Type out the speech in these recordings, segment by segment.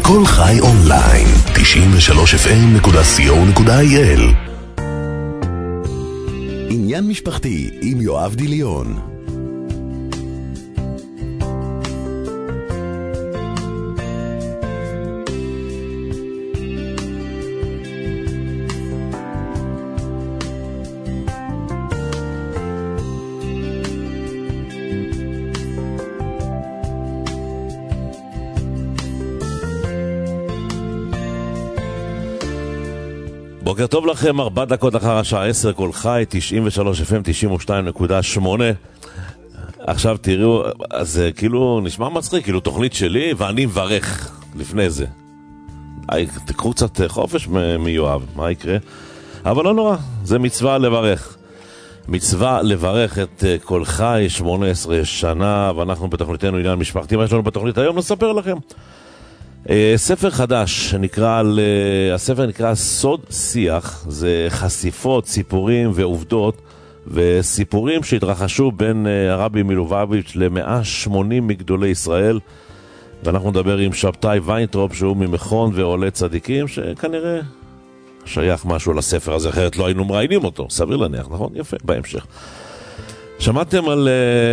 כל חי אונליין, 93fm.co.il. עניין משפחתי עם יואב דיליון. בוקר טוב לכם, 4 דקות אחר השעה 10, כל חי, 93 FM, 92.8. עכשיו תראו, זה כאילו נשמע מצחיק, כאילו תוכנית שלי ואני מברך לפני זה. תקחו קצת חופש מיואב, מה יקרה? אבל לא נורא, זה מצווה לברך. מצווה לברך את כל חי, 18 שנה, ואנחנו בתוכניתנו עניין משפחתי. מה יש לנו בתוכנית היום? נספר לכם. ספר חדש, הספר נקרא סוד שיח, זה חשיפות, סיפורים ועובדות, וסיפורים שהתרחשו בין הרבי מלובביץ' ל180 מגדולי ישראל, ואנחנו נדבר עם שבתאי ויינטרופ שהוא ממכון ועולה צדיקים, שכנראה שייך משהו לספר הזה, אחרת לא היינו מראיינים אותו, סביר להניח, נכון? יפה, בהמשך. שמעתם על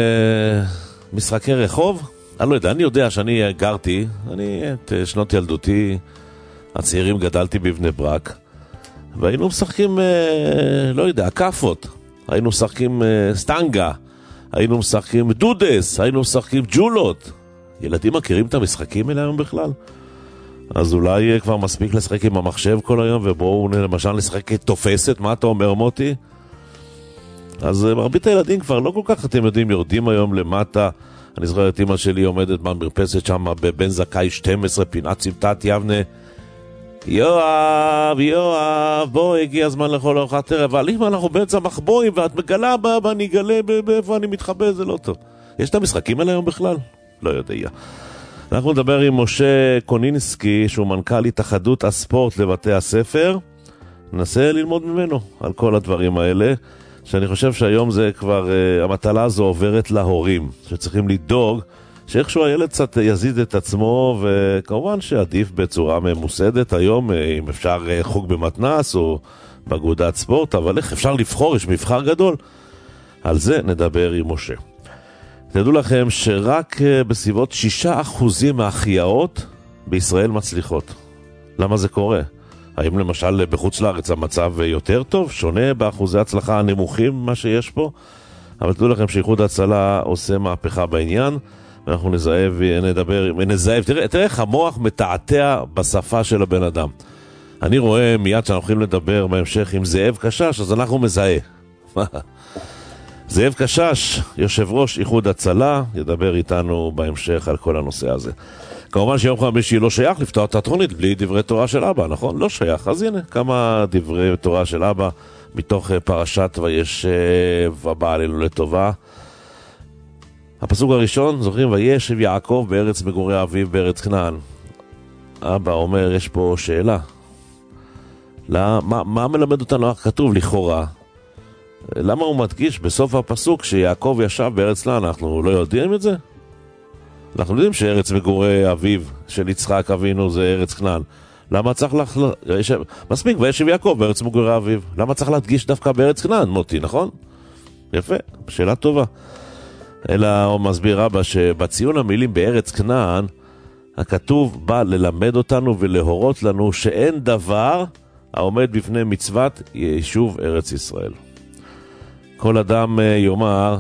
משחקי רחוב? אני לא יודע, אני יודע שאני גרתי, את שנות ילדותי, הצעירים גדלתי בבני ברק, והיינו משחקים, לא יודע, קפות, היינו משחקים סטנגה, היינו משחקים דודס, היינו משחקים ג'ולות. ילדים מכירים את המשחקים האלה היום בכלל? אז אולי כבר מספיק לשחק עם המחשב כל היום, ובואו למשל לשחק תופסת, מה אתה אומר מוטי? אז מרבית הילדים כבר לא כל כך, אתם יודעים, יורדים היום למטה. אני זוכר את אמא שלי עומדת במרפסת שם בבן זכאי 12, פינת סמטת יבנה. יואב, בוא, הגיע הזמן לכל ארוחת ערב. אבל אם אנחנו באמצע מחבואים ואת מגלה ואני אגלה באיפה אני מתחבא, זה לא טוב. יש את המשחקים האלה היום בכלל? לא יודע. אנחנו נדבר עם משה קונינסקי, שהוא מנכ"ל התאחדות הספורט לבתי הספר. ננסה ללמוד ממנו על כל הדברים האלה. שאני חושב שהיום זה כבר, המטלה הזו עוברת להורים, שצריכים לדאוג שאיכשהו הילד קצת יזיד את עצמו, וכמובן שעדיף בצורה ממוסדת היום, אם אפשר חוג במתנס או באגודת ספורט, אבל איך אפשר לבחור, יש מבחר גדול. על זה נדבר עם משה. תדעו לכם שרק בסביבות 6% מהחייאות בישראל מצליחות. למה זה קורה? האם למשל בחוץ לארץ המצב יותר טוב, שונה באחוזי הצלחה הנמוכים מה שיש פה? אבל תדעו לכם שאיחוד ההצלה עושה מהפכה בעניין, ואנחנו נזהב, תראה איך המוח מתעתע בשפה של הבן אדם. אני רואה מיד שאנחנו הולכים לדבר בהמשך עם זאב קשש, אז אנחנו מזהה. זאב קשש, יושב ראש איחוד הצלה, ידבר איתנו בהמשך על כל הנושא הזה. כמובן שיום חמישי לא שייך לפתוח את התוכנית בלי דברי תורה של אבא, נכון? לא שייך. אז הנה, כמה דברי תורה של אבא מתוך פרשת וישב הבא עלינו לטובה. הפסוק הראשון, זוכרים, וישב יעקב בארץ מגורי אביו בארץ כנען. אבא אומר, יש פה שאלה. מה מלמד אותנו? כתוב לכאורה. למה הוא מדגיש בסוף הפסוק שיעקב ישב בארץ כנען? אנחנו לא יודעים את זה? אנחנו יודעים שארץ מגורי אביו של יצחק אבינו זה ארץ כנען. למה צריך מספיק, וישב יעקב בארץ מגורי אביו. למה צריך להדגיש דווקא בארץ כנען, מוטי, נכון? יפה, שאלה טובה. אלא הוא מסביר אבא שבציון המילים בארץ כנען, הכתוב בא ללמד אותנו ולהורות לנו שאין דבר העומד בפני מצוות יישוב ארץ ישראל. כל אדם יאמר,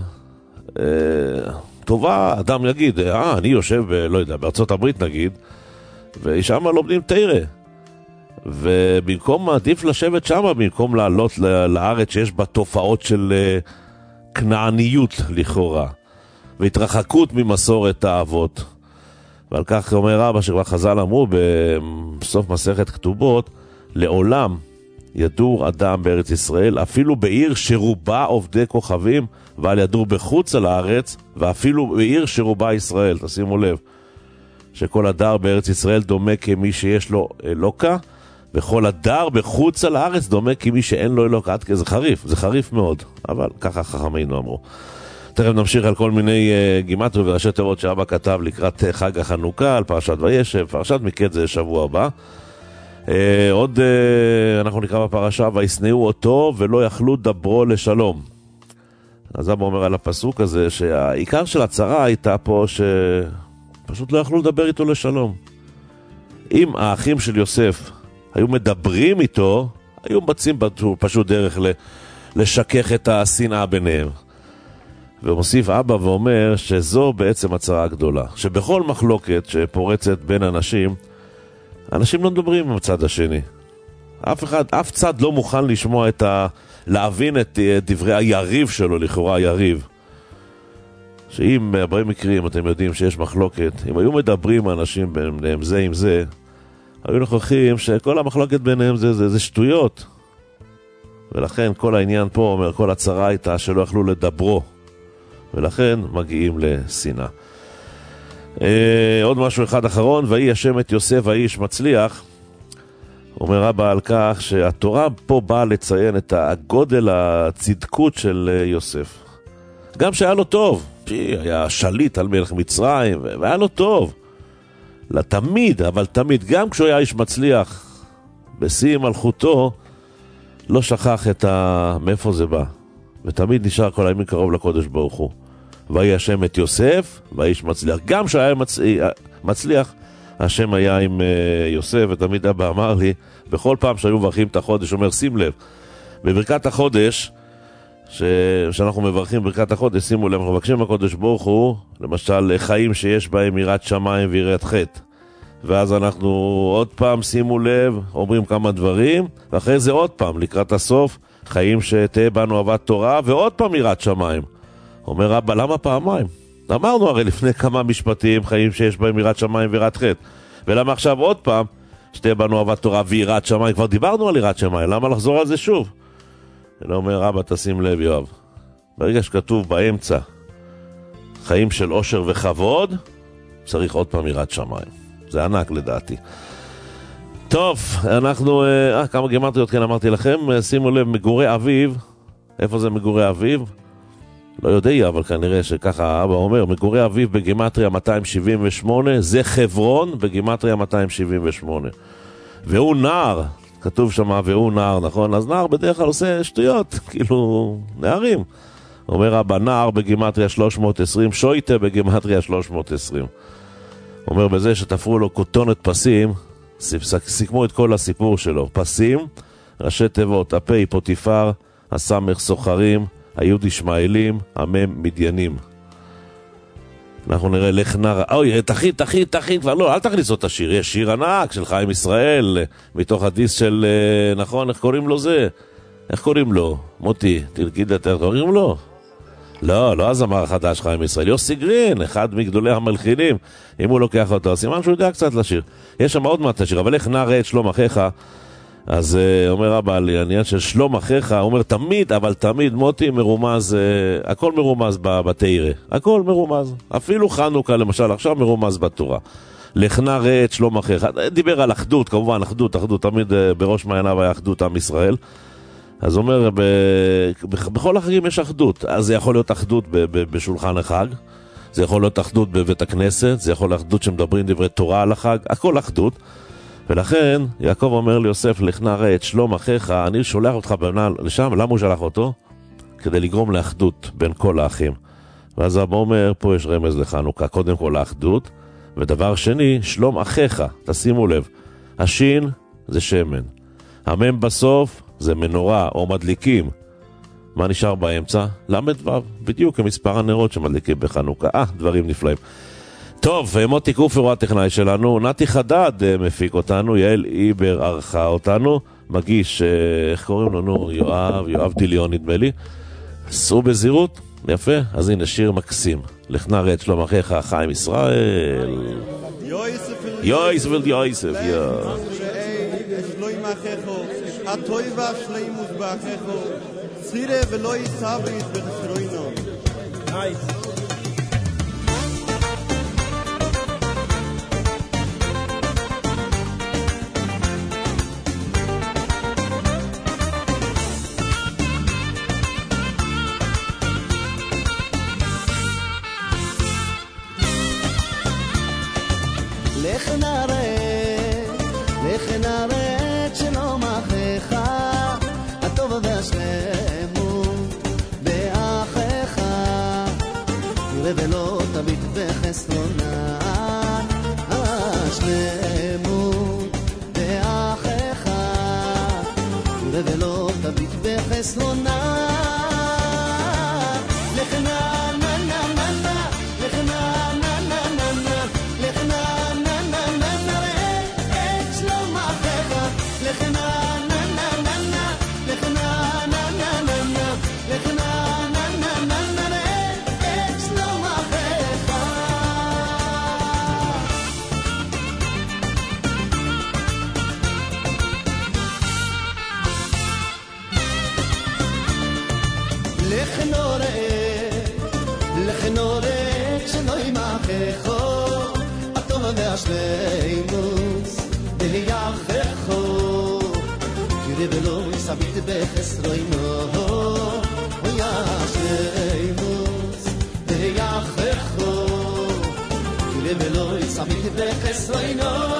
טובה, אדם יגיד, אני יושב, לא יודע, בארצות הברית נגיד, ושם לומדים תירה. ובמקום עדיף לשבת שם, במקום לעלות לארץ שיש בה תופעות של כנעניות לכאורה, והתרחקות ממסורת האבות. ועל כך אומר אבא שכבר חז"ל אמרו בסוף מסכת כתובות, לעולם ידור אדם בארץ ישראל, אפילו בעיר שרובה עובדי כוכבים, ועל ידור בחוץ על הארץ, ואפילו בעיר שרובה ישראל. תשימו לב, שכל הדר בארץ ישראל דומה כמי שיש לו אלוקה, וכל הדר בחוץ על הארץ דומה כמי שאין לו אלוקה. זה חריף, זה חריף מאוד, אבל ככה חכמינו אמרו. תכף נמשיך על כל מיני גימטריות וראשי תיבות שאבא כתב לקראת חג החנוכה, על פרשת וישב, פרשת מקץ זה שבוע הבא. עוד אנחנו נקרא בפרשה, וישנאו אותו ולא יכלו דברו לשלום. אז אבא אומר על הפסוק הזה שהעיקר של הצרה הייתה פה שפשוט לא יכלו לדבר איתו לשלום. אם האחים של יוסף היו מדברים איתו, היו מצאים פשוט דרך לשכך את השנאה ביניהם. ומוסיף אבא ואומר שזו בעצם הצרה הגדולה, שבכל מחלוקת שפורצת בין אנשים, אנשים לא מדברים עם הצד השני. אף צד לא מוכן לשמוע להבין את דברי היריב שלו, לכאורה היריב. שאם בהרבה מקרים אתם יודעים שיש מחלוקת, אם היו מדברים אנשים ביניהם זה עם זה, היו נוכחים שכל המחלוקת ביניהם זה שטויות. ולכן כל העניין פה אומר, כל הצרה הייתה שלא יכלו לדברו. ולכן מגיעים לשנאה. עוד משהו אחד אחרון, ויהי השם את יוסף האיש מצליח. אומר רבא על כך שהתורה פה באה לציין את הגודל הצדקות של יוסף. גם שהיה לו טוב, היה שליט על מלך מצרים, והיה לו טוב. לתמיד, אבל תמיד, גם כשהוא היה איש מצליח, בשיא מלכותו, לא שכח מאיפה זה בא. ותמיד נשאר כל הימים קרוב לקודש ברוך הוא. ויהי השם את יוסף, והאיש מצליח. גם כשהיה מצליח, השם היה עם יוסף, ותמיד אבא אמר לי, בכל פעם שהיו מברכים את החודש, אומר, שים לב, בברכת החודש, שאנחנו מברכים ברכת החודש, שימו לב, אנחנו מבקשים הקודש ברוך הוא, למשל, חיים שיש בהם יראת שמיים ויראת חטא. ואז אנחנו עוד פעם, שימו לב, אומרים כמה דברים, ואחרי זה עוד פעם, לקראת הסוף, חיים שתהיה בנו אהבת תורה, ועוד פעם יראת שמיים. אומר רבא, למה פעמיים? אמרנו הרי לפני כמה משפטים, חיים שיש בהם יראת שמיים ויראת חטא. ולמה עכשיו עוד פעם, שתהיה בנו אהבת תורה ויראת שמיים? כבר דיברנו על יראת שמיים, למה לחזור על זה שוב? אלא אומר רבא, תשים לב יואב, ברגע שכתוב באמצע, חיים של עושר וכבוד, צריך עוד פעם יראת שמיים. זה ענק לדעתי. טוב, אנחנו, כמה גימטריות כן אמרתי לכם, שימו לב, מגורי אביב, איפה זה מגורי אביב? לא יודע, אבל כנראה שככה אבא אומר, מגורי אביב בגימטריה 278, זה חברון בגימטריה 278. והוא נער, כתוב שם והוא נער, נכון? אז נער בדרך כלל עושה שטויות, כאילו נערים. אומר אבא, נער בגימטריה 320, שויטה בגימטריה 320. אומר בזה שתפרו לו כותונת פסים, סיכמו את כל הסיפור שלו. פסים, ראשי תיבות, הפי פוטיפר, הסמך סוחרים, היוד ישמעאלים, המם מדיינים. אנחנו נראה לך נער, אוי, תכין, כבר לא, אל תכניס אותה שיר, יש שיר ענק של חיים ישראל, מתוך הדיס של, נכון, איך קוראים לו זה? איך קוראים לו? מוטי, תלכיד את איך קוראים לו? לא הזמר החדש חיים ישראל, יוסי גרין, אחד מגדולי המלחינים, אם הוא לוקח אותו, סימן שהוא יודע קצת לשיר. יש שם עוד מעט לשיר, אבל איך נער את שלום אחיך, אז אומר רבא על העניין של שלום אחיך, אומר תמיד, אבל תמיד מוטי מרומז, הכל מרומז בתורה, הכל מרומז, אפילו חנוכה למשל, עכשיו מרומז בתורה. לך נער את שלום אחיך, דיבר על אחדות, כמובן אחדות, תמיד בראש מעייניו היה אחדות עם ישראל. אז אומר, בכל החגים יש אחדות. אז זה יכול להיות אחדות בשולחן החג, זה יכול להיות אחדות בבית הכנסת, זה יכול להיות אחדות שמדברים דברי תורה על החג, הכל אחדות. ולכן יעקב אומר ליוסף, לך נער את שלום אחיך, אני שולח אותך לשם. למה הוא שלח אותו? כדי לגרום לאחדות בין כל האחים. ואז אבא אומר, פה יש רמז לחנוכה, קודם כל האחדות, ודבר שני, שלום אחיך, תשימו לב, השין זה שמן, המם בסוף זה מנורה או מדליקים. מה נשאר באמצע? למדבר, בדיוק כמספר הנרות שמדליקים בחנוכה. דברים נפלאים. טוב, מוטי קופר הוא הטכנאי שלנו, נתי חדד מפיק אותנו, יעל איבר ערכה אותנו, מגיש, איך קוראים לנו? יואב דיליון נדמה לי. עשו בזירות, יפה, אז הנה שיר מקסים. לך נער את שלום אחיך, חיים ישראל. יויסף יויסף הטוי והשלימוס באחיכו צירה ולא יצאבריס בחסרוינו שלמות באחיך ולא תביט בחסרונה לחנה נה נה נה נה לחנה נה נה נה נה לחנה נה נה נה נה ראה את שלום אחיך לחנה נה נה נה נה לחנה נה נה נה נה לחנה נה נה נה נה ראה את שלום אחיך לכנו ראה שלא ימחך הטוב והשלימוס ביחך יראה ולא יסביט בחסרונו והשלימוס ביחך יראה ולא יסביט בחסרונו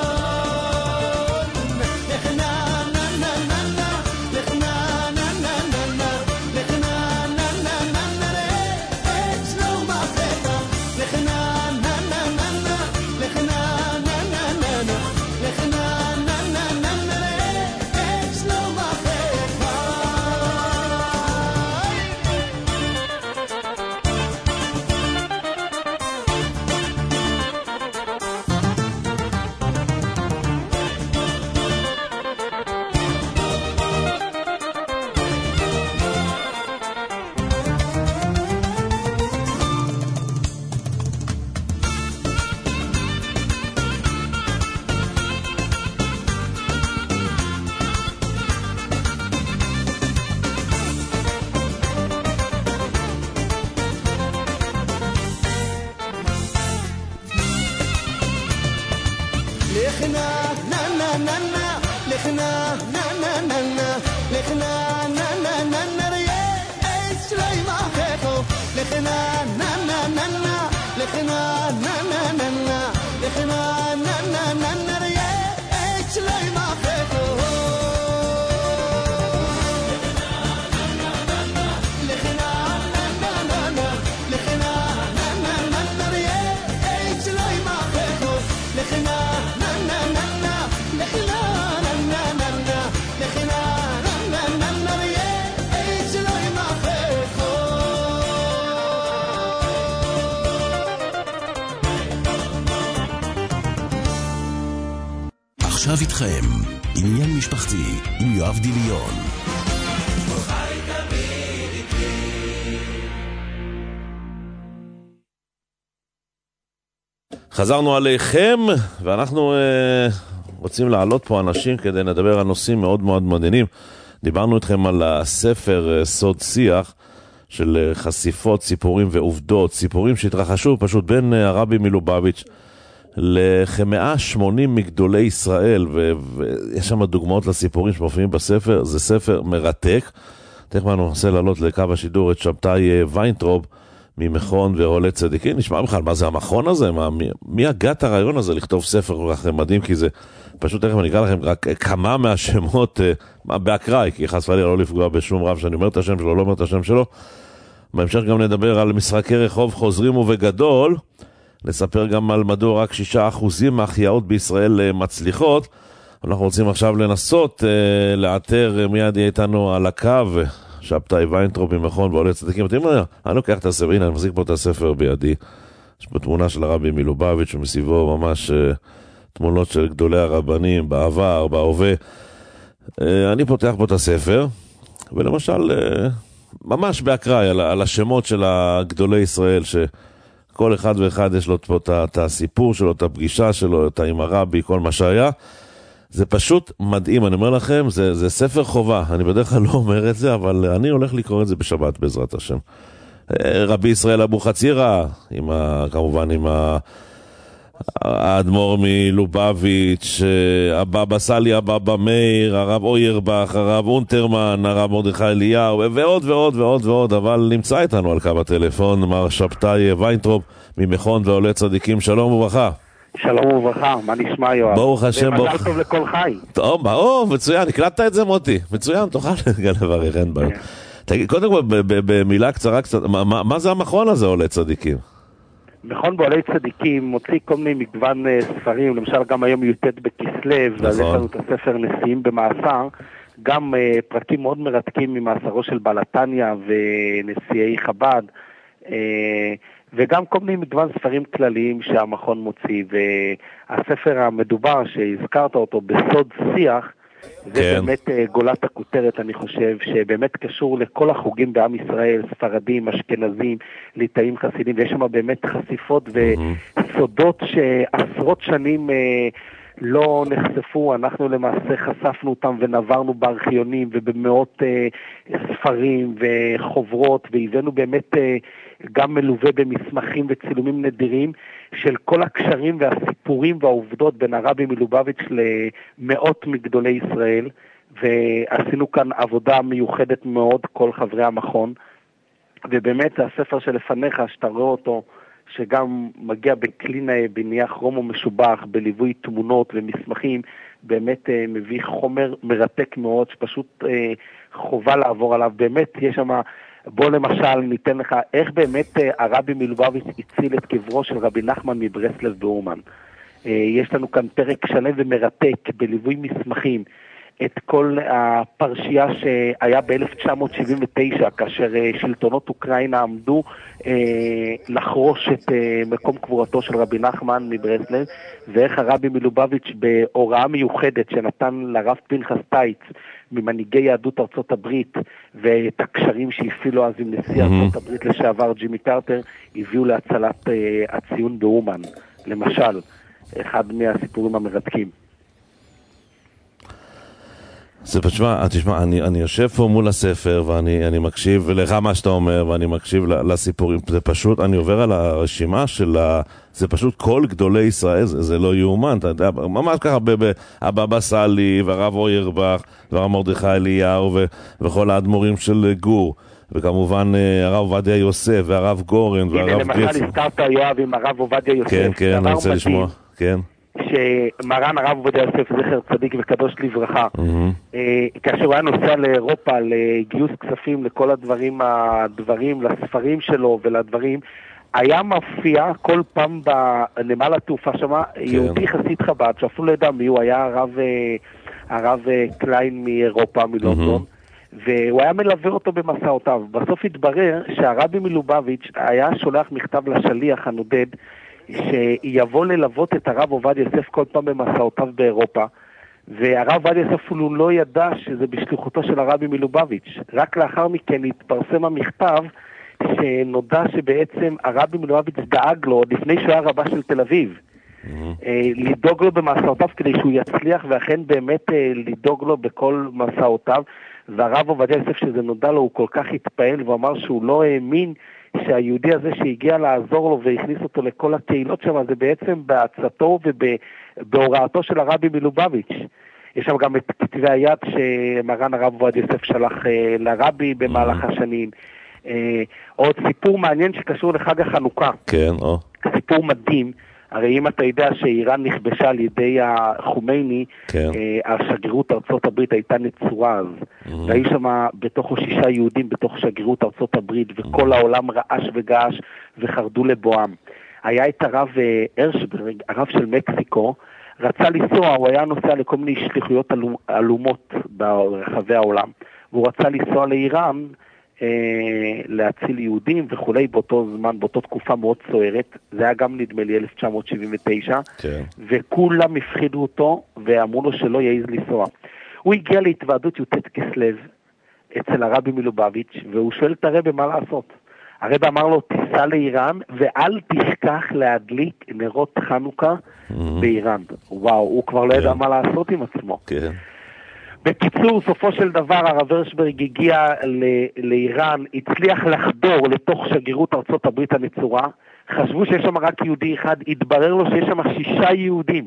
עכשיו איתכם, עניין משפחתי עם יואב דיליון. חזרנו עליכם, ואנחנו רוצים לעלות פה אנשים כדי לדבר על נושאים מאוד מאוד מעניינים. דיברנו איתכם על הספר סוד שיח של חשיפות, סיפורים ועובדות, סיפורים שהתרחשו פשוט בין הרבי מלובביץ' לכ-180 מגדולי ישראל, ויש שם דוגמאות לסיפורים שמופיעים בספר. זה ספר מרתק. תכף אני רוצה לעלות לקו השידור את שבתאי ויינטרוב ממכון ועולי צדיקים. נשמע בכלל מה זה המכון הזה, מי הגה את הרעיון הזה לכתוב ספר כל כך מדהים, כי זה פשוט, תכף אני אקרא לכם רק כמה מהשמות באקראי, כי חס וחלילה לא לפגוע בשום רב שאני אומר את השם שלו, לא אומר את השם שלו. בהמשך גם נדבר על משחקי רחוב חוזרים ובגדול, נספר גם על מדוע רק 6% מהחייאות בישראל מצליחות. אנחנו רוצים עכשיו לנסות לאתר, מיד יהיה איתנו על הקו שבתאי ויינטרוב ממכון ועולי צדיקים. אתם יודעים, אני לוקח את הספר, הנה אני מחזיק פה את הספר בידי, יש פה תמונה של הרבי מלובביץ' ומסביבו ממש תמונות של גדולי הרבנים בעבר, בהווה. אני פותח פה את הספר, ולמשל ממש באקראי על השמות של גדולי ישראל, שכל אחד ואחד יש לו פה את הסיפור שלו, את הפגישה שלו, את עם הרבי, כל מה שהיה. זה פשוט מדהים, אני אומר לכם, זה ספר חובה. אני בדרך כלל לא אומר את זה, אבל אני הולך לקרוא את זה בשבת בעזרת השם. רבי ישראל אבו חצירה, כמובן עם האדמו"ר מלובביץ', הבבא סאלי, הבבא מאיר, הרב אוירבך, הרב אונטרמן, הרב מרדכי אליהו, ועוד ועוד ועוד ועוד. אבל נמצא איתנו על קו הטלפון מר שבתאי ויינטרוב ממכון ועולי צדיקים. שלום וברכה. שלום וברכה, מה נשמע יואב? ברוך השם, ברוך. ומזל טוב לכל חי. טוב, מצוין, הקלטת את זה מוטי. מצוין, תוכל לברך, אין בעיות. תגיד, קודם כל, במילה קצרה, מה זה המכון הזה עולי צדיקים? מכון בועלי צדיקים מוציא כל מיני מגוון ספרים, למשל גם היום י"ט בכסלו, נכון. אז יש לנו את הספר נשיאים במאסר, גם פרקים מאוד מרתקים ממאסרו של בעלתניה ונשיאי חב"ד, וגם כל מיני מגוון ספרים כלליים שהמכון מוציא, והספר המדובר שהזכרת אותו בסוד שיח, זה כן. באמת גולת הכותרת, אני חושב, שבאמת קשור לכל החוגים בעם ישראל, ספרדים, אשכנזים, ליטאים, חסידים, ויש שם באמת חשיפות וסודות שעשרות שנים לא נחשפו, אנחנו למעשה חשפנו אותם ונברנו בארכיונים ובמאות ספרים וחוברות, והבאנו באמת גם מלווה במסמכים וצילומים נדירים של כל הקשרים והסיפורים והעובדות בין הרבי מלובביץ' למאות מגדולי ישראל, ועשינו כאן עבודה מיוחדת מאוד כל חברי המכון, ובאמת זה הספר שלפניך שאתה רואה אותו, שגם מגיע בקלינה בניח רומו משובח, בליווי תמונות ומסמכים, באמת מביא חומר מרתק מאוד, שפשוט חובה לעבור עליו. באמת יש שם, בוא למשל ניתן לך איך באמת הרבי מלובביץ' הציל את קברו של רבי נחמן מברסלב באומן. יש לנו כאן פרק שלם ומרתק בליווי מסמכים, את כל הפרשייה שהיה ב-1979, כאשר שלטונות אוקראינה עמדו לחרוש את מקום קבורתו של רבי נחמן מברסלב, ואיך הרבי מלובביץ' בהוראה מיוחדת שנתן לרב פנחס טייץ, ממנהיגי יהדות ארצות הברית, ואת הקשרים שהפעילו אז עם נשיא ארצות הברית לשעבר ג'ימי קרטר, הביאו להצלת הציון באומן, למשל, אחד מהסיפורים המרתקים. זה פשוט, תשמע, אני יושב פה מול הספר ואני מקשיב לך מה שאתה אומר ואני מקשיב לסיפורים, זה פשוט, אני עובר על הרשימה של זה פשוט כל גדולי ישראל, זה לא יאומן, אתה יודע, ממש ככה הבבא סאלי והרב אוירבך והרב מרדכי אליהו וכל האדמו"רים של גור, וכמובן הרב עובדיה יוסף והרב גורן והרב הנה למשל הזכרת יואב עם הרב עובדיה יוסף. כן, כן, אני רוצה לשמוע, כן. שמרן הרב עובדיה יוסף זכר צדיק וקדוש לברכה, כאשר הוא היה נוסע לאירופה לגיוס כספים לכל הדברים, לספרים שלו ולדברים, היה מופיע כל פעם בנמל התעופה שמה יהודי חסיד חב"ד, שאפילו לא יודע מי הוא, היה הרב קליין מאירופה, מלונדון, והוא היה מלווה אותו במסעותיו. בסוף התברר שהרבי מלובביץ' היה שולח מכתב לשליח הנודד, שיבוא ללוות את הרב עובדיה יוסף כל פעם במסעותיו באירופה, והרב עובדיה יוסף הוא לא ידע שזה בשליחותו של הרבי מלובביץ'. רק לאחר מכן התפרסם המכתב שנודע שבעצם הרבי מלובביץ' דאג לו, עוד לפני שהוא היה רבה של תל אביב, לדאוג לו במסעותיו כדי שהוא יצליח, ואכן באמת לדאוג לו בכל מסעותיו. והרב עובדיה יוסף שזה נודע לו הוא כל כך התפעל ואמר שהוא לא האמין שהיהודי הזה שהגיע לעזור לו והכניס אותו לכל הקהילות שם, זה בעצם בעצתו ובהוראתו של הרבי מלובביץ'. יש שם גם את כתבי היד שמרן הרב עובדיה יוסף שלח לרבי במהלך השנים. עוד סיפור מעניין שקשור לחג החנוכה. כן, סיפור מדהים. הרי אם אתה יודע שאיראן נכבשה על ידי החומייני, כן. השגרירות ארצות הברית הייתה נצורה אז, והיו שם בתוכו 6 יהודים בתוך שגרירות ארצות הברית, וכל העולם רעש וגעש וחרדו לבואם. היה את הרב הרשברג, הרב של מקסיקו, רצה לנסוע, הוא היה נוסע לכל מיני שליחויות אלומות ברחבי העולם, והוא רצה לנסוע לאיראן, להציל יהודים וכולי, באותו זמן, באותו תקופה מאוד סוערת, זה היה גם נדמה לי 1979, כן. וכולם הפחידו אותו ואמרו לו שלא יעז לנסוע. הוא הגיע להתוועדות י"ט כסלו אצל הרבי מלובביץ', והוא שואל את הרבי מה לעשות. הרבי אמר לו, תיסע לאיראן ואל תשכח להדליק נרות חנוכה באיראן. וואו, הוא כבר לא ידע מה לעשות עם עצמו. כן. בקיצור, סופו של דבר הרב הרשברג הגיע לאיראן, הצליח לחדור לתוך שגרירות ארצות הברית הנצורה, חשבו שיש שם רק יהודי אחד, התברר לו שיש שם 6 יהודים,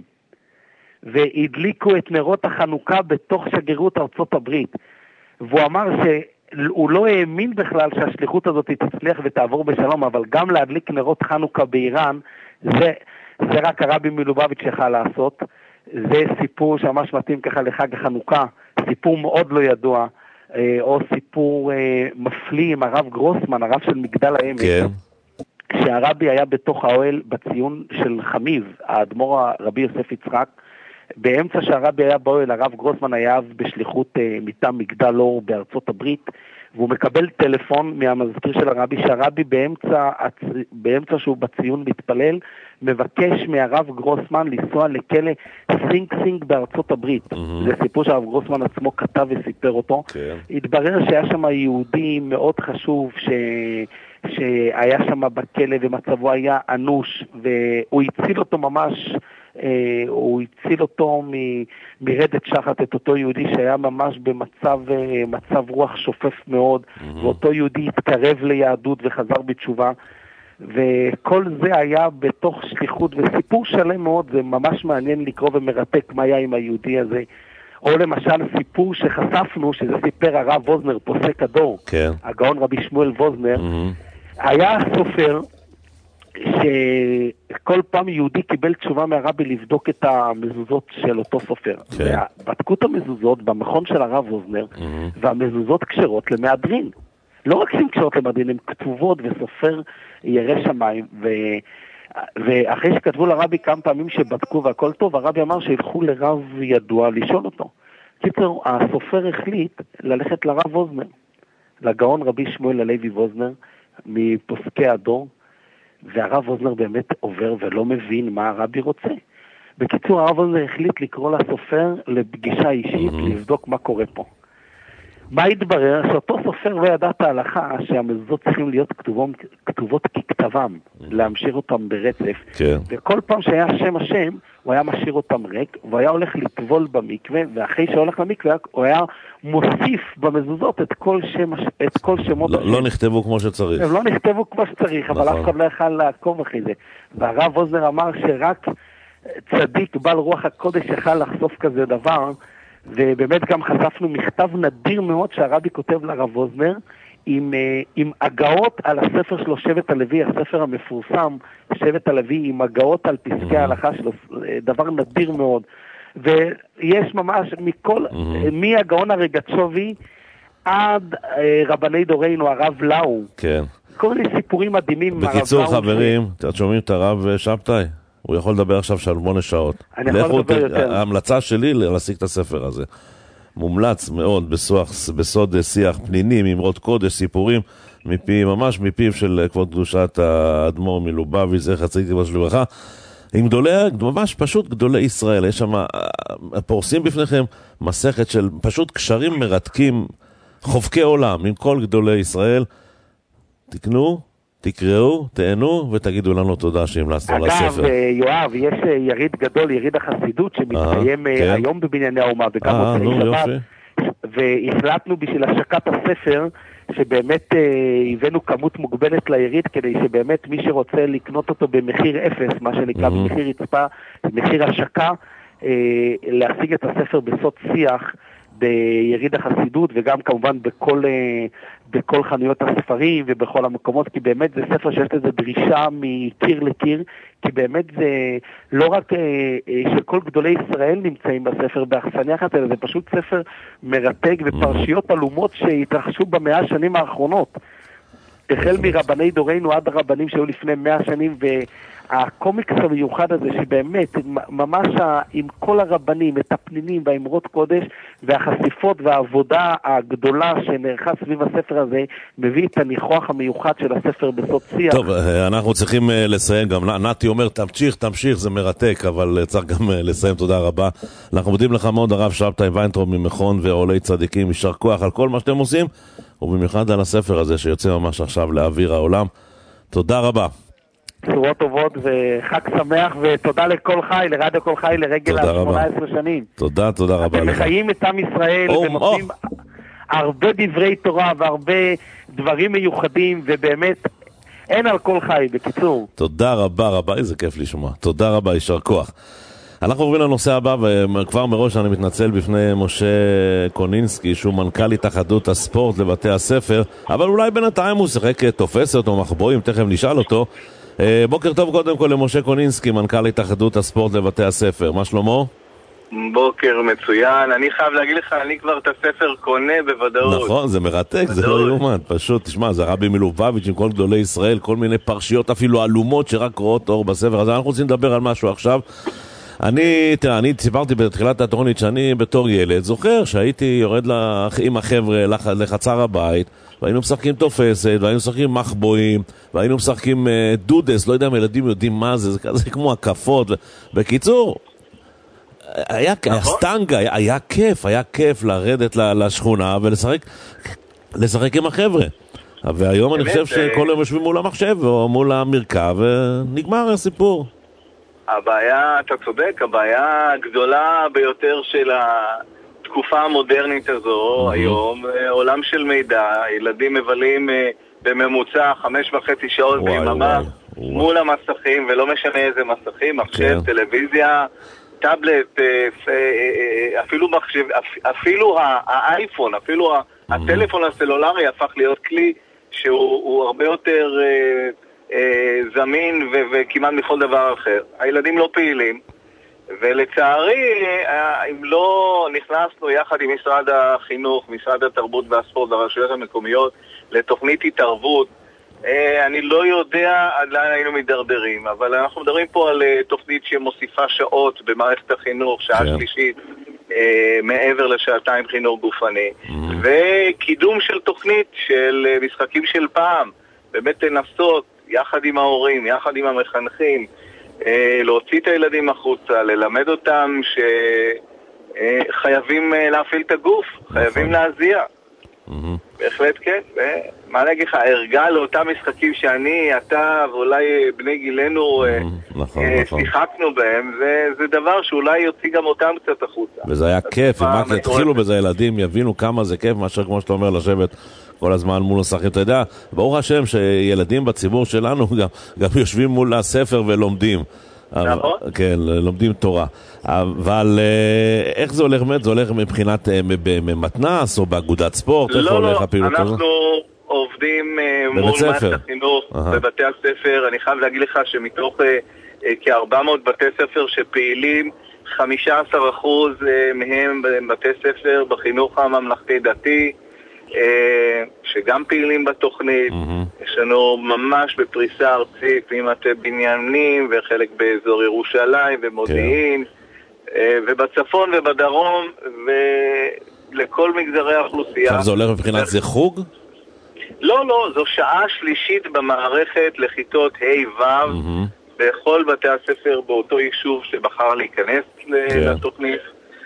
והדליקו את נרות החנוכה בתוך שגרירות ארצות הברית, והוא אמר שהוא לא האמין בכלל שהשליחות הזאת תצליח ותעבור בשלום, אבל גם להדליק נרות חנוכה באיראן, זה רק הרבי מלובביץ' יכל לעשות. זה סיפור שממש מתאים ככה לחג החנוכה, סיפור מאוד לא ידוע, או סיפור מפליא עם הרב גרוסמן, הרב של מגדל העמק. כן. כשהרבי היה בתוך האוהל בציון של חמיב, האדמו"ר רבי יוסף יצחק, באמצע שהרבי היה באוהל, הרב גרוסמן היה בשליחות מטעם מגדל אור בארצות הברית, והוא מקבל טלפון מהמזכיר של הרבי, שהרבי באמצע שהוא בציון מתפלל, מבקש מהרב גרוסמן לנסוע לכלא סינג סינג בארצות הברית. זה סיפור שהרב גרוסמן עצמו כתב וסיפר אותו. התברר שהיה שם יהודי מאוד חשוב שהיה שם בכלא ומצבו היה אנוש, והוא הציל אותו ממש, הוא הציל אותו מרדת שחת, את אותו יהודי שהיה ממש במצב רוח שופף מאוד, ואותו יהודי התקרב ליהדות וחזר בתשובה, וכל זה היה בתוך שליחות, וסיפור שלם מאוד, זה ממש מעניין לקרוא ומרתק מה היה עם היהודי הזה. או למשל סיפור שחשפנו, שזה סיפר הרב ווזנר, פוסק הדור, כן. הגאון רבי שמואל ווזנר, היה סופר שכל פעם יהודי קיבל תשובה מהרבי לבדוק את המזוזות של אותו סופר. כן. בדקו את המזוזות במכון של הרב ווזנר, והמזוזות קשרות למהדרין. לא רק שהן קשרות למהדרין, הן כתובות וסופר ירא שמיים, ואחרי שכתבו לרבי כמה פעמים שבדקו והכל טוב, הרבי אמר שילכו לרב ידוע לשאול אותו. קיצור, הסופר החליט ללכת לרב ווזנר, לגאון רבי שמואל הלוי ווזנר, מפוסקי הדור, והרב ווזנר באמת עובר ולא מבין מה הרבי רוצה. בקיצור, הרב ווזנר החליט לקרוא לסופר לפגישה אישית, לבדוק מה קורה פה. מה התברר? שאותו סופר לא ידע את ההלכה שהמזוזות צריכים להיות כתובות ככתבם, להמשיך אותם ברצף, כן. וכל פעם שהיה שם השם, הוא היה משאיר אותם ריק, והוא היה הולך לטבול במקווה, ואחרי שהולך למקווה, הוא היה מוסיף במזוזות את כל שמות השם. לא נכתבו כמו שצריך. הם לא נכתבו כמו שצריך, אבל אף אחד לא יכל לעקוב אחרי זה. והרב ווזנר אמר שרק צדיק בעל רוח הקודש יכל לחשוף כזה דבר, ובאמת גם חשפנו מכתב נדיר מאוד שהרבי כותב לרב ווזנר, עם הגאות על הספר שלו, שבט הלוי, הספר המפורסם, שבט הלוי, עם הגאות על פסקי ההלכה שלו, דבר נדיר מאוד. ויש ממש מהגאון הרגצ'ובי עד רבני דורנו, הרב לאו. כן. כל מיני סיפורים מדהימים. בקיצור חברים, אתם שומעים את הרב שבתאי? הוא יכול לדבר עכשיו 8 שעות. אני יכול לדבר יותר. ההמלצה שלי להשיג את הספר הזה. מומלץ מאוד בסוד שיח פנינים, אמרות קודש, סיפורים, ממש מפיו של כבוד קדושת האדמו"ר מלובביץ' זכר צדיק לברכה, עם ממש פשוט גדולי ישראל. יש שם, פורסים בפניכם מסכת של פשוט קשרים מרתקים, חובקי עולם, עם כל גדולי ישראל. תקנו, תקראו, תהנו ותגידו לנו תודה שהמלצנו על הספר. אגב, יואב, יש יריד גדול, יריד החסידות שמתקיים היום בבנייני האומה וגם מוצאי שבת, והחלטנו בשביל השקת הספר שבאמת הבאנו כמות מוגבלת ליריד, כדי שבאמת מי שרוצה לקנות אותו במחיר אפס, מה שנקרא במחיר רצפה, במחיר השקה, להשיג את הספר בסוד שיח ביריד החסידות, וגם כמובן בכל חנויות הספרים ובכל המקומות, כי באמת זה ספר שיש לזה דרישה מקיר לקיר, כי באמת זה לא רק שכל גדולי ישראל נמצאים בספר באכסניה אחת, אלא זה פשוט ספר מרתק ופרשיות עלומות שהתרחשו ב100 השנים האחרונות. החל מרבני דורנו עד הרבנים שהיו לפני 100 שנים, והקומיקס המיוחד הזה שבאמת ממש עם כל הרבנים, את הפנינים והאמרות קודש והחשיפות והעבודה הגדולה שנערכה סביב הספר הזה, מביא את הניחוח המיוחד של הספר בסוד שיח. טוב, אנחנו צריכים לסיים גם. נתי אומר תמשיך, זה מרתק, אבל צריך גם לסיים. תודה רבה. אנחנו מודים לך מאוד, הרב שבתאי ויינטרוב ממכון ועולי צדיקים, יישר כוח על כל מה שאתם עושים, ובמיוחד על הספר הזה שיוצא ממש עכשיו לאוויר העולם. תודה רבה. בשורות טובות וחג שמח, ותודה לכל חי, לרדיו כל חי, לרגל 18 שנים. תודה רבה לך. אתם מחיים את עם ישראל ונותנים הרבה דברי תורה והרבה דברים מיוחדים, ובאמת אין על כל חי, בקיצור. תודה רבה, איזה כיף לשמוע. תודה רבה, יישר כוח. אנחנו עוברים לנושא הבא, וכבר מראש אני מתנצל בפני משה קונינסקי, שהוא מנכ"ל התאחדות הספורט לבתי הספר, אבל אולי בינתיים הוא שיחק תופסת או מחבואים, תכף נשאל אותו. בוקר טוב קודם כל למשה קונינסקי, מנכ"ל התאחדות הספורט לבתי הספר. מה שלמה? בוקר מצוין. אני חייב להגיד לך, אני כבר את הספר קונה בוודאות. נכון, זה מרתק, זה לא יאומן. פשוט, תשמע, זה רבי מלובביץ' עם כל גדולי ישראל, כל מיני פרשיות אפילו אלומות שרק רואות אור בספר. אז אנחנו רוצים לדבר על משהו עכשיו. אני סיפרתי בתחילת התוכנית שאני בתור ילד זוכר שהייתי יורד עם החבר'ה לחצר הבית, והיינו משחקים תופסת, והיינו משחקים מחבואים, והיינו משחקים דודס, לא יודע אם ילדים יודעים מה זה, זה כזה כמו הקפות. בקיצור, היה סטנגה, היה כיף לרדת לשכונה ולשחק עם החבר'ה. והיום אני חושב שכל יום יושבים מול המחשב או מול המרכב ונגמר הסיפור. הבעיה, אתה צודק, הבעיה הגדולה ביותר של התקופה המודרנית הזו היום, עולם של מידע, ילדים מבלים בממוצע 5.5 שעות ביממה מול המסכים, ולא משנה איזה מסכים, מחשב, טלוויזיה, טאבלט, אפילו מחשב, אפילו האייפון, אפילו הטלפון הסלולרי הפך להיות כלי שהוא הרבה יותר זמין וכמעט מכל דבר אחר. הילדים לא פעילים, ולצערי, אם לא נכנסנו יחד עם משרד החינוך, משרד התרבות והספורט והרשויות המקומיות לתוכנית התערבות, אני לא יודע עד לאן היינו מדרדרים, אבל אנחנו מדברים פה על תוכנית שמוסיפה שעות במערכת החינוך, שעה שלישית, מעבר לשעתיים חינוך גופני, וקידום של תוכנית של משחקים של פעם, באמת לנסות יחד עם ההורים, יחד עם המחנכים, להוציא את הילדים החוצה, ללמד אותם שחייבים להפעיל את הגוף, חייבים להזיע. בהחלט כן. מה אני אגיד לך, הרגע לאותם משחקים שאני, אתה ואולי בני גילנו שיחקנו בהם, זה דבר שאולי יוציא גם אותם קצת החוצה. וזה היה כיף, אם רק יתחילו בזה ילדים יבינו כמה זה כיף, מאשר כמו שאתה אומר לשבת כל הזמן מול השחקים. אתה יודע, ברוך השם שילדים בציבור שלנו גם יושבים מול הספר ולומדים. נכון. כן, לומדים תורה. אבל איך זה הולך? זה הולך מבחינת במתנ"ס או באגודת ספורט? לא, אנחנו עובדים מול מערכת החינוך בבתי הספר. אני חייב להגיד לך שמתוך כ-400 בתי ספר שפעילים, 15% מהם בתי ספר בחינוך הממלכתי דתי, שגם פעילים בתוכנית. יש לנו ממש בפריסה ארצית ממטה בניינים וחלק באזור ירושלים ומודיעין, ובצפון ובדרום ולכל מגזרי האוכלוסייה. עכשיו זה הולך מבחינת זה חוג? לא, זו שעה שלישית במערכת לכיתות ה' ו' בכל בתי הספר באותו יישוב שבחר להיכנס לתוכנית.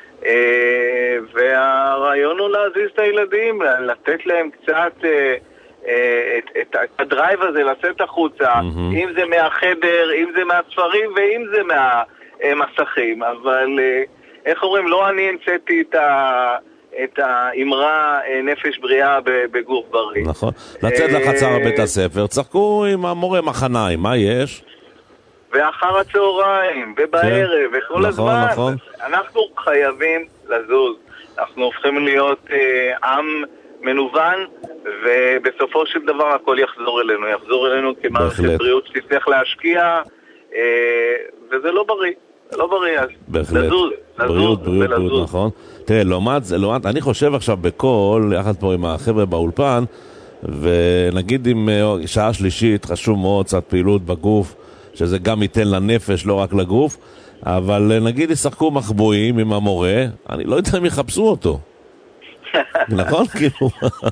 והרעיון הוא להזיז את הילדים, לתת להם קצת את הדרייב הזה, לצאת החוצה, אם זה מהחדר, אם זה מהספרים ואם זה מהמסכים. אבל איך אומרים, לא אני המצאתי את האמרה נפש בריאה בגוף בריא. נכון, לצאת לחצר בית הספר, צחקו עם המורה מחניים, מה יש? ואחר הצהריים, ובערב, וכל הזמן. אנחנו חייבים לזוז. אנחנו הופכים להיות עם מנוון, ובסופו של דבר הכל יחזור אלינו כמערכת בריאות שתצטרך להשקיע, וזה לא בריא. זה לא בריא, אז לזוז, בריאות, נכון. תראה, לעומת, אני חושב עכשיו בכל, יחד פה עם החבר'ה באולפן, ונגיד עם שעה שלישית, חשוב מאוד קצת פעילות בגוף, שזה גם ייתן לנפש, לא רק לגוף, אבל נגיד ישחקו מחבואים עם המורה, אני לא יודע אם יחפשו אותו. נכון? כאילו.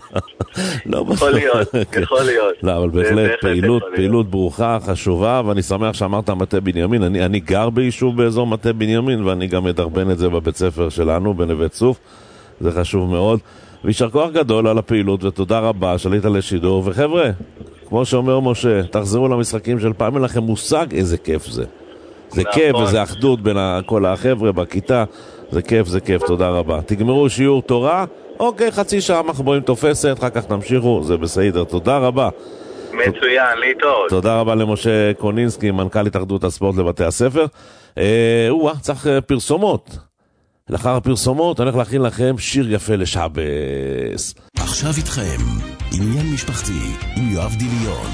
יכול להיות. לא, אבל בהחלט פעילות ברוכה, חשובה, ואני שמח שאמרת מטה בנימין. אני גר ביישוב באזור מטה בנימין, ואני גם מדרבן את זה בבית ספר שלנו, בנווה צוף. זה חשוב מאוד. וישר כוח גדול על הפעילות, ותודה רבה שעלית לשידור. וחבר'ה, כמו שאומר משה, תחזרו למשחקים של פעם, אין לכם מושג איזה כיף זה. זה כיף וזה אחדות בין כל החבר'ה בכיתה. זה כיף, תודה רבה. תגמרו שיעור תורה, אוקיי, חצי שעה מחבואים תופסת, אחר כך תמשיכו, זה בסדר. תודה רבה. מצוין, להתראות. תודה רבה למשה קונינסקי, מנכ"ל התאחדות הספורט לבתי הספר. צריך פרסומות. לאחר הפרסומות, אני הולך להכין לכם שיר יפה לשבס. עכשיו איתכם, עניין משפחתי, עם יואב דיליון.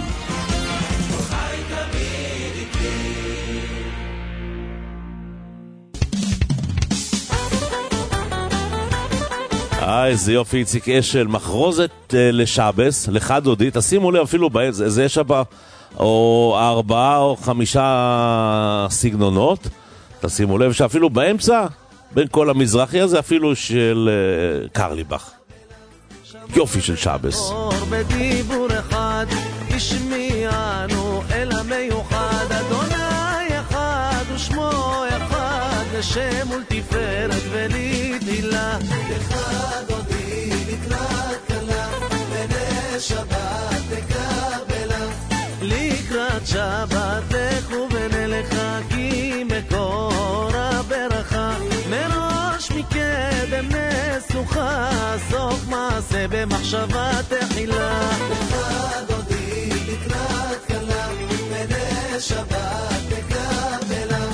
איזה יופי, איציק אשל, מחרוזת לשבס, לחד-הודי, תשימו לב אפילו זה יש בה או 4 או 5 סגנונות, תשימו לב שאפילו באמצע, בין כל המזרחי הזה, אפילו של קרליבך. יופי של שבס. בדיבור אחד, השמיענו אל המיוחד, אדוני אחד ושמו אחד, לשם ולתפארת ולתהילה. אחד הודי לקראת כלה, בני שבת תקבלה. לקראת שבת לכו ונלך, כי מקור הברכה, מראש מקדם נסוכה, סוף מעשה במחשבה תחילה. אחד הודי לקראת כלה, בני שבת תקבלה.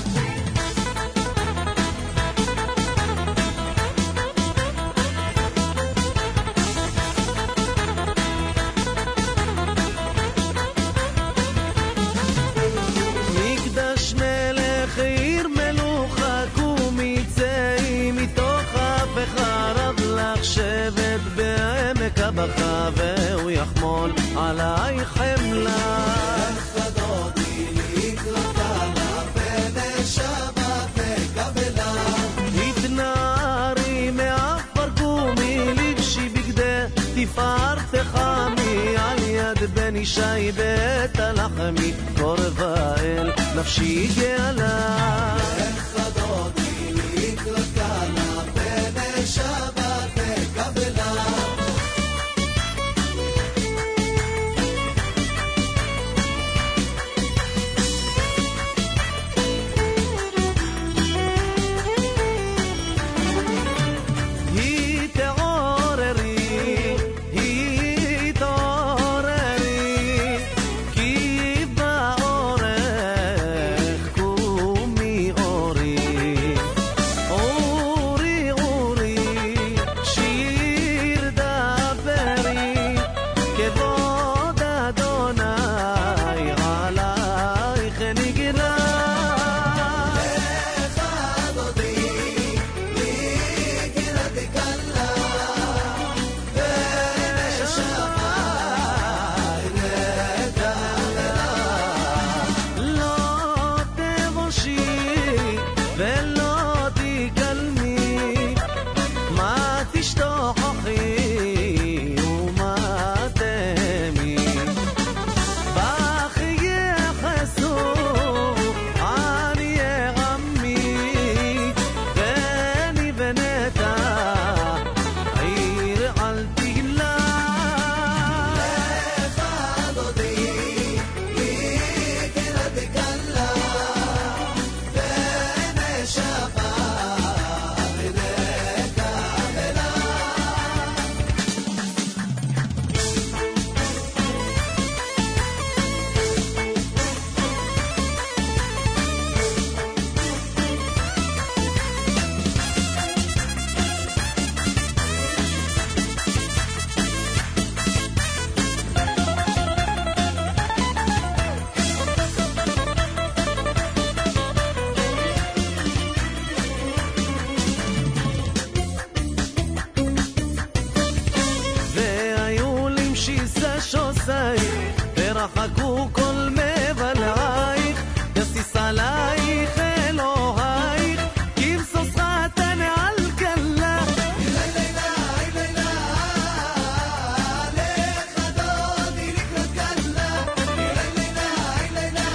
מקדש מלך עיר מלוכה, קומי צאי מתוך הפך, רב לך שבט בעמק הבכה, והוא יחמול עלייך חמלה. אחד הודי לקראת כלה, בני שבת תקבלה. התנערי מעפר קומי, לבשי בגדי תפארתך עמי, על יד בן ישי בית הלחמי, קורבה אל נפשי גאלה. אחד הודי לקראת כלה, בני שבת תקבלה. ורחקו כל מבלעייך, יסיס עלייך אלוהייך, כבסוס חתן על כלה. אילי לילה, אילי לילה, לך דודי לקראת כלה. אילי לילה, אילי לילה,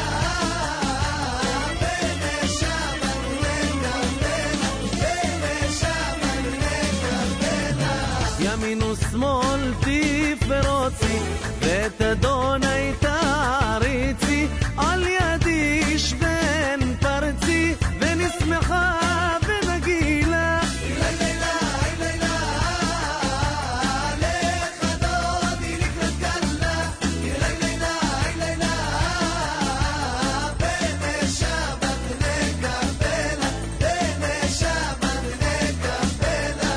בני שבת לקבלה, בני שבת לקבלה. ימין ושמאל תפרוצי, ואת אדוני תעריצי, על ידי איש בן פרצי, ונשמחה ונגילה. אילי לילה, אילי לילה, לך דודי לקראת כלה. אילי לילה, אילי לילה, בני שבת לקבלה, בני שבת לקבלה.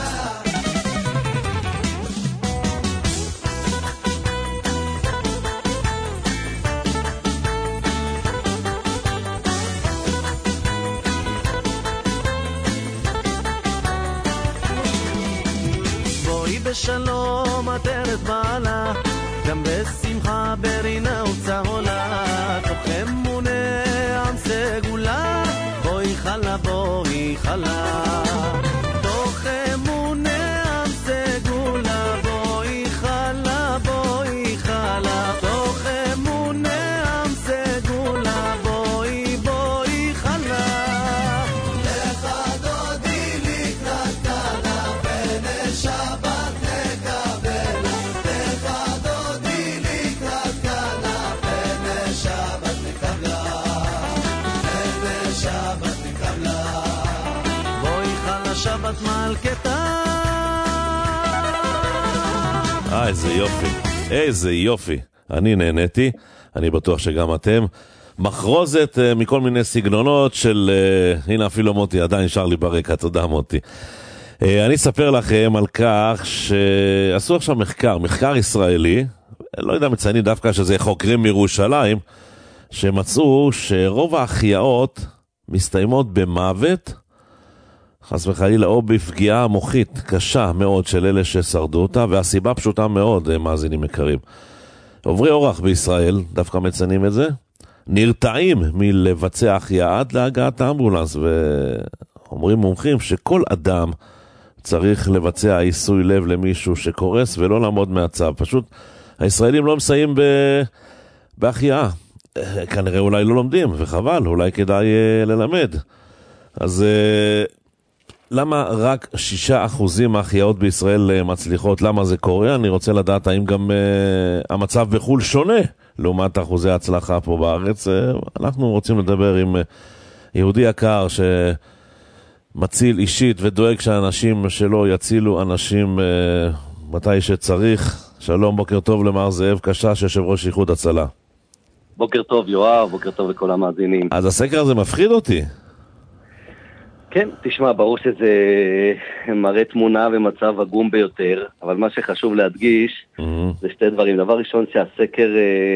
בשלום עטרת בעלה, גם בשמחה ברינה וצהולה, תוך אמונה עם סגולה, בואי חלה בואי חלה, תוך אמונה עם סגולה, בואי חלה בואי חלה, תוך אמונה עם סגולה, בואי בואי חלה. לך דודי לקראת קלה, ונשבת נקבלה. לך דודי לקראת קלה, ונשבת נקבלה. ונשבת נקבלה. בואי חלה שבת מלכתה. איזה יופי, איזה יופי. אני נהניתי, אני בטוח שגם אתם. מחרוזת מכל מיני סגנונות של, הנה אפילו מוטי עדיין שר לי ברקע, תודה מוטי. אני אספר לכם על כך שעשו עכשיו מחקר ישראלי, לא יודע, מציינים דווקא שזה חוקרים מירושלים, שמצאו שרוב ההחייאות מסתיימות במוות, חס וחלילה, או בפגיעה מוחית קשה מאוד של אלה ששרדו אותה, והסיבה פשוטה מאוד, מאזינים יקרים. עוברי אורח בישראל, דווקא מציינים את זה, נרתעים מלבצע החייאה עד להגעת האמבולנס, ואומרים מומחים שכל אדם צריך לבצע עיסוי לב למישהו שקורס ולא לעמוד מהצו. פשוט הישראלים לא מסייעים בהחייאה. כנראה אולי לא לומדים, וחבל, אולי כדאי ללמד. אז למה רק 6% מהחייאות בישראל מצליחות? למה זה קורה? אני רוצה לדעת האם גם המצב בחול שונה לעומת אחוזי ההצלחה פה בארץ. אנחנו רוצים לדבר עם יהודי יקר שמציל אישית ודואג שהאנשים שלו יצילו אנשים מתי שצריך. שלום, בוקר טוב למר זאב קשש, יושב ראש איחוד הצלה. בוקר טוב יואב, בוקר טוב לכל המאזינים. אז הסקר הזה מפחיד אותי. כן, תשמע, ברור שזה מראה תמונה ומצב עגום ביותר, אבל מה שחשוב להדגיש זה שתי דברים. דבר ראשון, שהסקר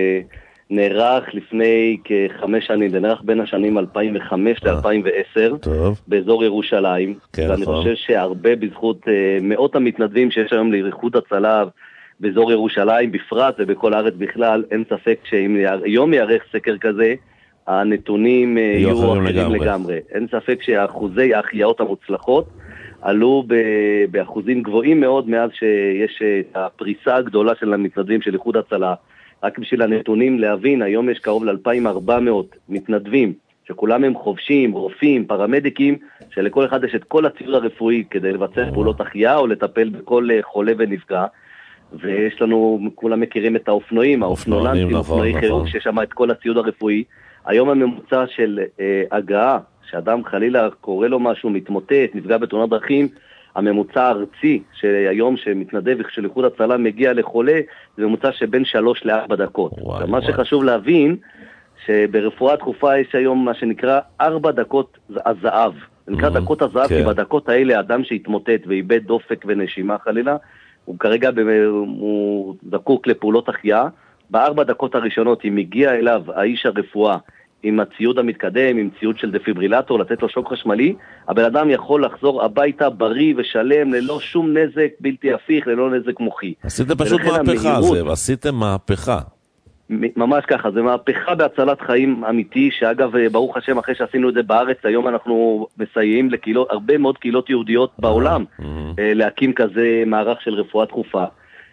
נערך לפני כ5 שנים, זה נערך בין השנים 2005 ל-2010 באזור ירושלים, ואני חושב שהרבה בזכות מאות המתנדבים שיש היום לאיחוד הצלה באזור ירושלים בפרט ובכל הארץ בכלל, אין ספק שאם היום יערך סקר כזה, הנתונים יהיו אחרים לגמרי. אין ספק שאחוזי ההחייאות המוצלחות עלו באחוזים גבוהים מאוד מאז שיש את הפריסה הגדולה של המתנדבים של איחוד הצלה. רק בשביל הנתונים להבין, היום יש קרוב ל-2,400 מתנדבים, שכולם הם חובשים, רופאים, פרמדיקים, שלכל אחד יש את כל הציוד הרפואי כדי לבצע פעולות החייאה או לטפל בכל חולה ונפגע. ויש לנו, כולם מכירים את האופנועים, האופנולנטים, אופנועי חירום, שיש שם את כל הציוד הרפואי. היום הממוצע של הגעה, שאדם חלילה קורא לו משהו, מתמוטט, נפגע בתאונת דרכים, הממוצע הארצי שהיום שמתנדב של איחוד הצלה מגיע לחולה, זה ממוצע שבין 3 ל-4 דקות. מה שחשוב להבין, שברפואה דחופה יש היום מה שנקרא 4 דקות הזהב. זה נקרא דקות הזהב, כי בדקות האלה אדם שהתמוטט ואיבד דופק ונשימה חלילה, הוא כרגע הוא זקוק לפעולות החייאה. ב4 דקות הראשונות, אם מגיע אליו האיש הרפואה עם הציוד המתקדם, עם ציוד של דפיברילטור, לתת לו שוק חשמלי, הבן אדם יכול לחזור הביתה בריא ושלם, ללא שום נזק בלתי הפיך, ללא נזק מוחי. עשיתם פשוט מהפכה, זאב, עשיתם מהפכה. ממש ככה, זה מהפכה בהצלת חיים אמיתי, שאגב, ברוך השם, אחרי שעשינו את זה בארץ, היום אנחנו מסייעים לקהילות, הרבה מאוד קהילות יהודיות בעולם, להקים כזה מערך של רפואה דחופה.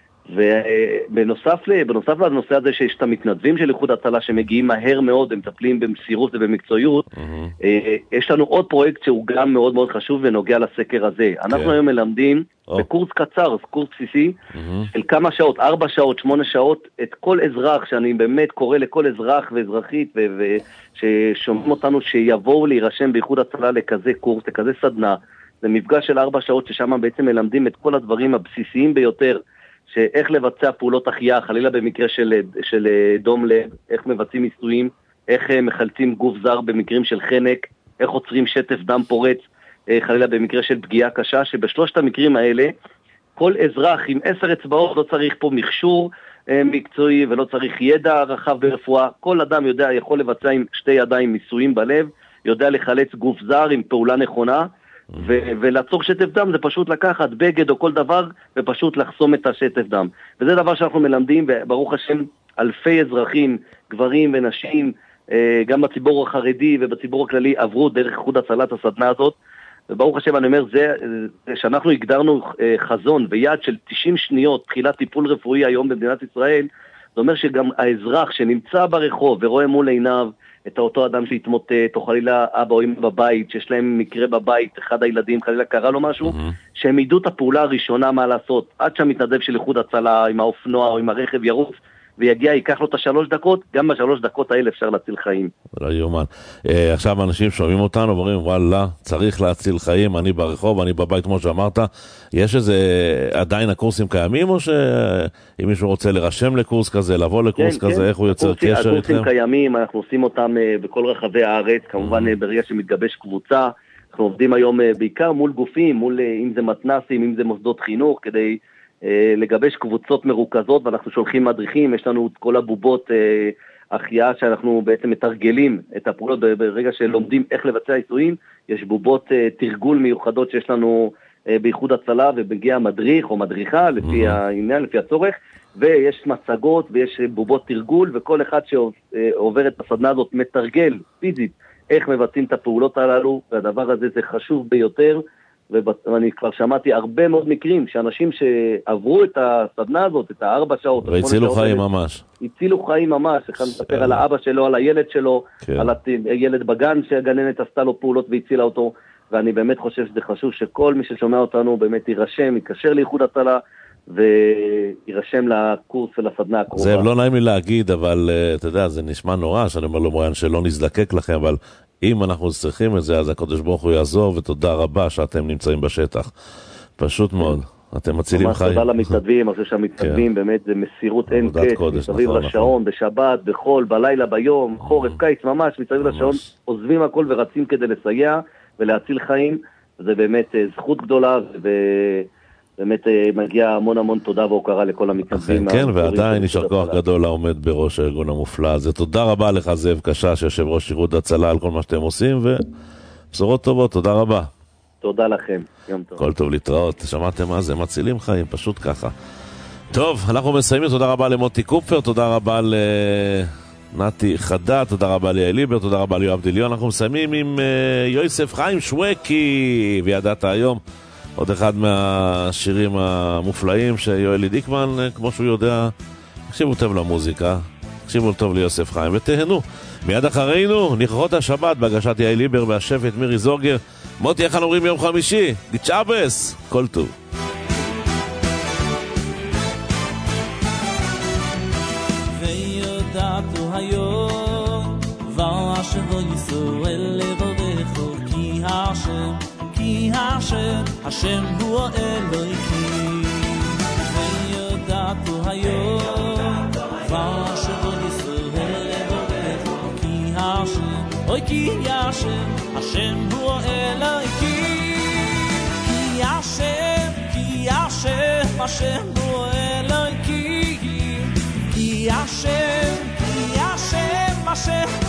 ובנוסף לנושא הזה שיש את המתנדבים של איחוד הצלה שמגיעים מהר מאוד, הם מטפלים במסירות ובמקצועיות, יש לנו עוד פרויקט שהוא גם מאוד מאוד חשוב ונוגע לסקר הזה. אנחנו היום מלמדים בקורס קצר, קורס בסיסי, של כמה שעות, 4 שעות, 8 שעות, את כל אזרח, שאני באמת קורא לכל אזרח ואזרחית, ששומעים אותנו שיבואו להירשם באיחוד הצלה לכזה קורס, לכזה סדנה. זה מפגש של 4 שעות ששם בעצם מלמדים את כל הדברים הבסיסיים ביותר, שאיך לבצע פעולות החייאה, חלילה במקרה של דום לב, איך מבצעים ניסויים, איך מחלצים גוף זר במקרים של חנק, איך עוצרים שטף דם פורץ, חלילה במקרה של פגיעה קשה, שבשלושת המקרים האלה, כל אזרח עם 10 אצבעות לא צריך פה מכשור מקצועי, ולא צריך ידע רחב ברפואה, כל אדם יכול לבצע עם 2 ידיים ניסויים בלב, יודע לחלץ גוף זר עם פעולה נכונה, ולעצור שטף דם זה פשוט לקחת בגד או כל דבר ופשוט לחסום את השטף דם. וזה דבר שאנחנו מלמדים, וברוך השם אלפי אזרחים, גברים ונשים, גם בציבור החרדי ובציבור הכללי עברו דרך איחוד הצלת הסדנה הזאת, וברוך השם אני אומר, זה שאנחנו הגדרנו חזון ויעד של 90 שניות תחילת טיפול רפואי היום במדינת ישראל, זה אומר שגם האזרח שנמצא ברחוב ורואה מול עיניו את אותו אדם שהתמוטט, או חלילה אבא או אמא בבית, שיש להם מקרה בבית, אחד הילדים חלילה קרה לו משהו, שהם ידעו את הפעולה הראשונה מה לעשות, עד שהמתנדב של איחוד הצלה עם האופנוע או עם הרכב ירוץ, ויגיע, ייקח לו את 3 דקות, גם ב3 דקות האלה אפשר להציל חיים. לא יומן. עכשיו אנשים שומעים אותנו, אומרים, וואלה, צריך להציל חיים, אני ברחוב, אני בבית, כמו שאמרת. יש איזה, עדיין הקורסים קיימים, או שאם מישהו רוצה לרשם לקורס כזה, לבוא לקורס כזה, איך הוא יוצר קשר איתכם? הקורסים קיימים, אנחנו עושים אותם בכל רחבי הארץ, כמובן ברגע שמתגבש קבוצה, אנחנו עובדים היום בעיקר מול גופים, מול אם זה מתנסים, אם זה מוסדות חינוך, כדי לגבש קבוצות מרוכזות, ואנחנו שולחים מדריכים, יש לנו את כל הבובות החייאה שאנחנו בעצם מתרגלים את הפעולות ברגע שלומדים איך לבצע עיסויים, יש בובות תרגול מיוחדות שיש לנו באיחוד הצלה, ובגיע מדריך או מדריכה לפי העניין, לפי הצורך, ויש מצגות ויש בובות תרגול, וכל אחד שעובר את הסדנה הזאת מתרגל פיזית איך מבצעים את הפעולות הללו, והדבר הזה זה חשוב ביותר, ואני כבר שמעתי הרבה מאוד מקרים שאנשים שעברו את הסדנה הזאת, את 4 שעות, והצילו חיים ממש. הצילו חיים ממש, אחד מספר על האבא שלו, על הילד שלו, על הילד בגן שהגננת עשתה לו פעולות והצילה אותו, ואני באמת חושב שזה חשוב שכל מי ששומע אותנו באמת יירשם, יקשר לאיחוד הצלה, וירשם לקורס ולסדנה הקרובה. זה לא נעים לי להגיד, אבל אתה יודע, זה נשמע נורא, שאני אומר לו מוריין שלא נזדקק לכם, אבל אם אנחנו צריכים את זה, אז הקדוש ברוך הוא יעזור, ותודה רבה שאתם נמצאים בשטח. פשוט מאוד. אתם מצילים חיים. תודה למתנדבים, אני חושב שהמתנדבים באמת זה מסירות אין קץ, מסביב לשעון, בשבת, בחול, בלילה, ביום, חורף, קיץ, ממש, מסביב לשעון, עוזבים הכל ורצים כדי לסייע ולהציל חיים. זה באמת זכות גדולה, ובאמת מגיע המון המון תודה והוקרה לכל המתנדבים. כן, ועדיין יישר כוח גדול לעומד בראש הארגון המופלא הזה. תודה רבה לך זאב קשש, יושב ראש איחוד הצלה, על כל מה שאתם עושים, ובשורות טובות, תודה רבה. תודה לכם, יום טוב. כל טוב, להתראות. שמעתם מה זה? מצילים חיים, פשוט ככה. טוב, אנחנו מסיימים. תודה רבה למוטי קופר, תודה רבה לנתי חדה, תודה רבה ליאל ליבר, תודה רבה ליואב דליון. אנחנו מסיימים עם יוסף חיים שווקי, וידעת היום, עוד אחד מהשירים המופלאים שיואלי דיקמן, כמו שהוא יודע, תקשיבו טוב למוזיקה, תקשיבו טוב ליוסף חיים ותהנו. מיד אחרינו, ניחוחות השבת בהגשת יאל ליבר והשפט מירי זורגר. מוטי, איך אנחנו אומרים יום חמישי? דיצ'אבס, כל טוב. ויודעתו היום ואשבו ישראל לברכו כי השם הוא אלוהים. ויודעתו היום ואשבו ישראל לברכו אוי כי השם הוא אלוהים, כי השם הוא אלוהים, כי השם